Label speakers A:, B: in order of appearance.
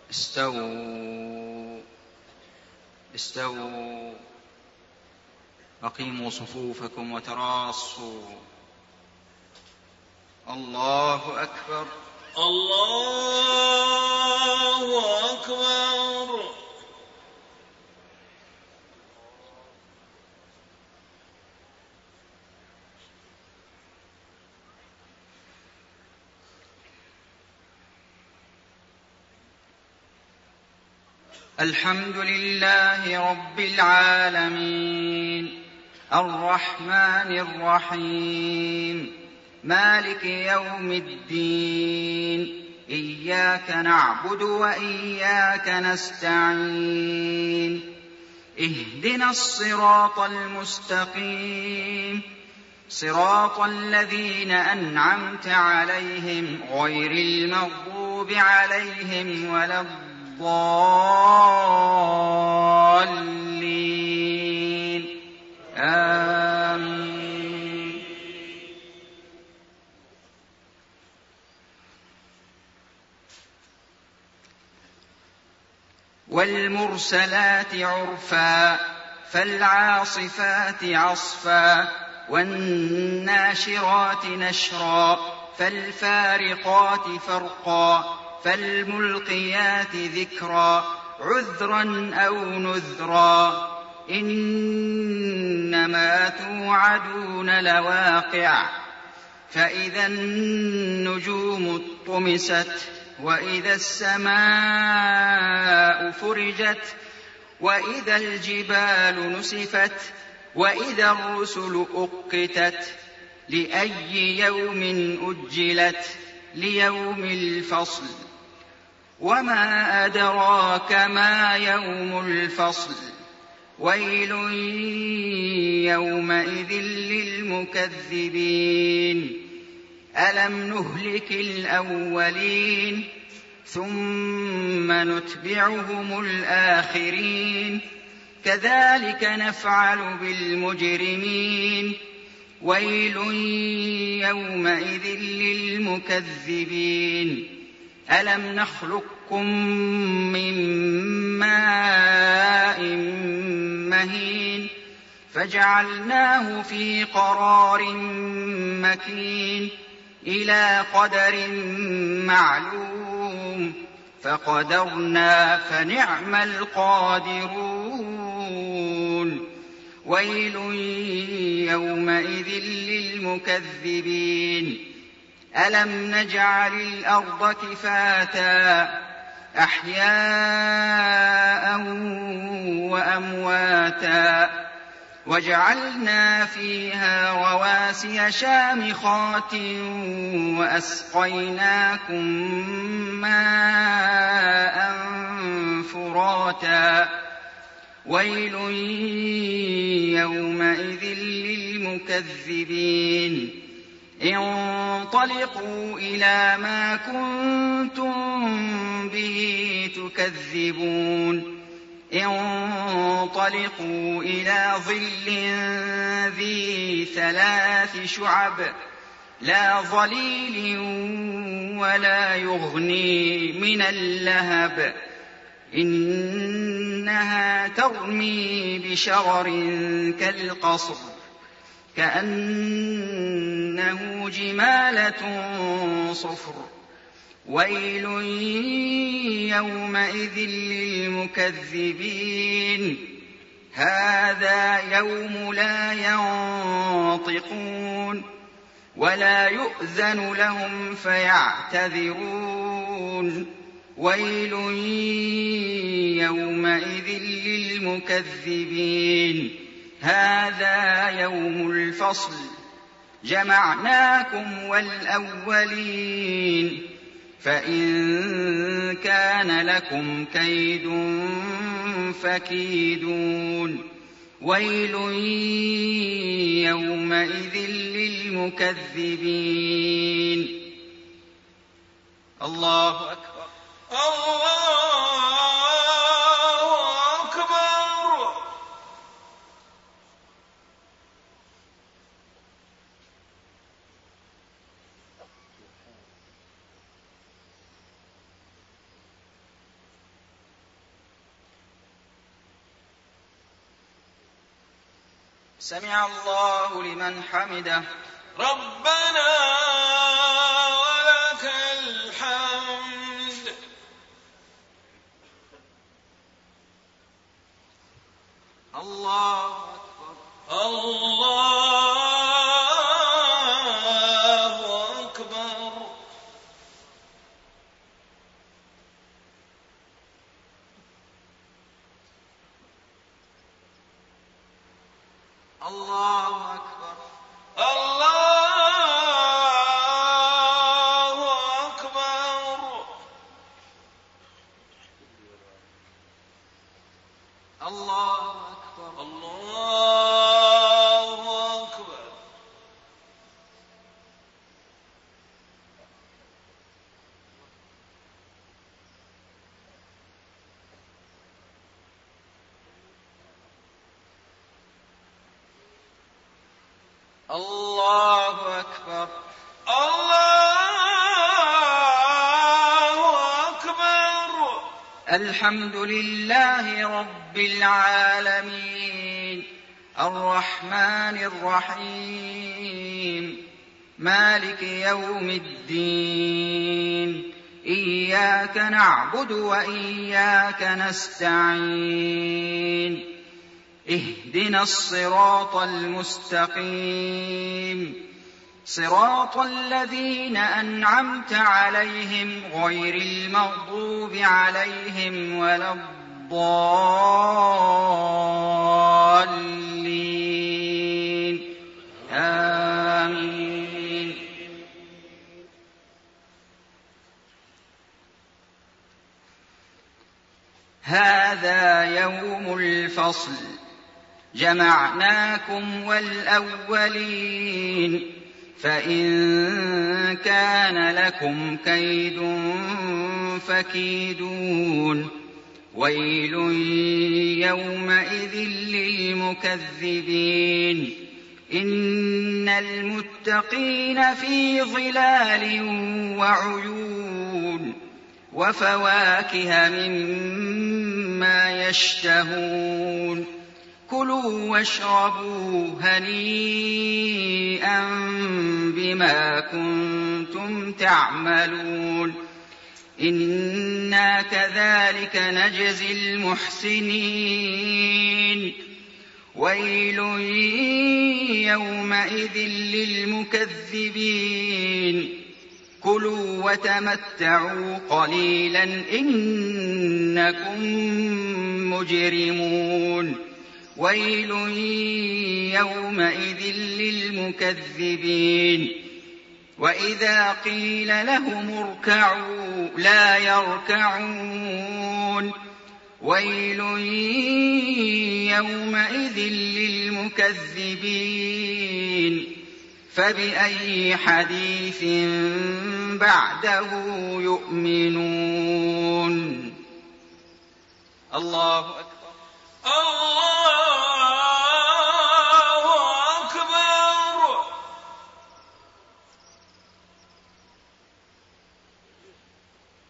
A: استووا استووا أقيموا صفوفكم وتراصوا. الله أكبر
B: الله أكبر.
A: الحمد لله رب العالمين الرحمن الرحيم مالك يوم الدين إياك نعبد وإياك نستعين اهدنا الصراط المستقيم صراط الذين أنعمت عليهم غير المغضوب عليهم ولا الضالين آمين. والمرسلات عرفا فالعاصفات عصفا والناشرات نشرا فالفارقات فرقا فالملقيات ذكرا عذرا أو نذرا إنما توعدون لواقع فإذا النجوم طمست وإذا السماء فرجت وإذا الجبال نسفت وإذا الرسل أقتت لأي يوم أجلت ليوم الفصل وما أدراك ما يوم الفصل ويل يومئذ للمكذبين ألم نهلك الأولين ثم نتبعهم الآخرين كذلك نفعل بالمجرمين ويل يومئذ للمكذبين ألم نخلقكم من ماء مهين فجعلناه في قرار مكين إلى قدر معلوم فقدرنا فنعم القادرون ويل يومئذ للمكذبين ألم نجعل الأرض كفاتا أحياء وأمواتا وجعلنا فيها رواسي شامخات وأسقيناكم ماء فراتا ويل يومئذ للمكذبين انطلقوا إلى ما كنتم به تكذبون انطلقوا إلى ظل ذي 3 شعب لا ظليل ولا يغني من اللهب إنها ترمي بشرر كالقصر كأنه جمالة صفر ويل يومئذ للمكذبين هذا يوم لا ينطقون ولا يؤذن لهم فيعتذرون ويل يومئذ للمكذبين هذا يوم الفصل جمعناكم والأولين فإن كان لكم كيد فكيدون ويل يومئذ للمكذبين. الله أكبر
B: الله أكبر.
A: سمع الله لمن حمده.
B: ربنا ولك الحمد.
A: الله أكبر.
B: الله أكبر.
A: الله أكبر.
B: الله أكبر.
A: الله أكبر.
B: الله أكبر.
A: الله أكبر.
B: الله أكبر.
A: الحمد لله رب العالمين الرحمن الرحيم مالك يوم الدين إياك نعبد وإياك نستعين اهدنا الصراط المستقيم صراط الذين أنعمت عليهم غير المغضوب عليهم ولا الضالين آمين. هذا يوم الفصل جمعناكم والأولين فإن كان لكم كيد فكيدون ويل يومئذ للمكذبين إن المتقين في ظلال وعيون وفواكه مما يشتهون كلوا واشربوا هنيئا بما كنتم تعملون إنا كذلك نجزي المحسنين ويل يومئذ للمكذبين كلوا وتمتعوا قليلا إنكم مجرمون ويل يومئذ للمكذبين وإذا قيل لهم اركعوا لا يركعون ويل يومئذ للمكذبين فبأي حديث بعده يؤمنون. الله أكبر.
B: الله